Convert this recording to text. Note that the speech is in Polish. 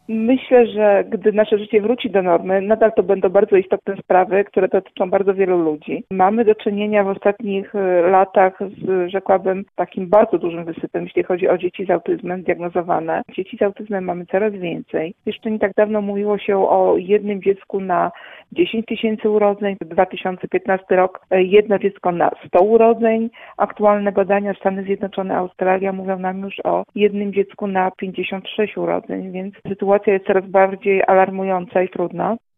Myślę, że gdy nasze życie wróci do normy, nadal to będą bardzo istotne sprawy, które dotyczą bardzo wielu ludzi. Mamy do czynienia w ostatnich latach z, rzekłabym, takim bardzo dużym wysypem, jeśli chodzi o dzieci z autyzmem diagnozowane. Dzieci z autyzmem mamy coraz więcej. Jeszcze nie tak dawno mówiło się o jednym dziecku na 10 tysięcy urodzeń. W 2015 rok jedno dziecko na 100 urodzeń. Aktualne badania Stany Zjednoczone, Australia mówią nam już o jednym dziecku na 56 urodzeń, więc sytuacja jest coraz bardziej alarmująca i trudna.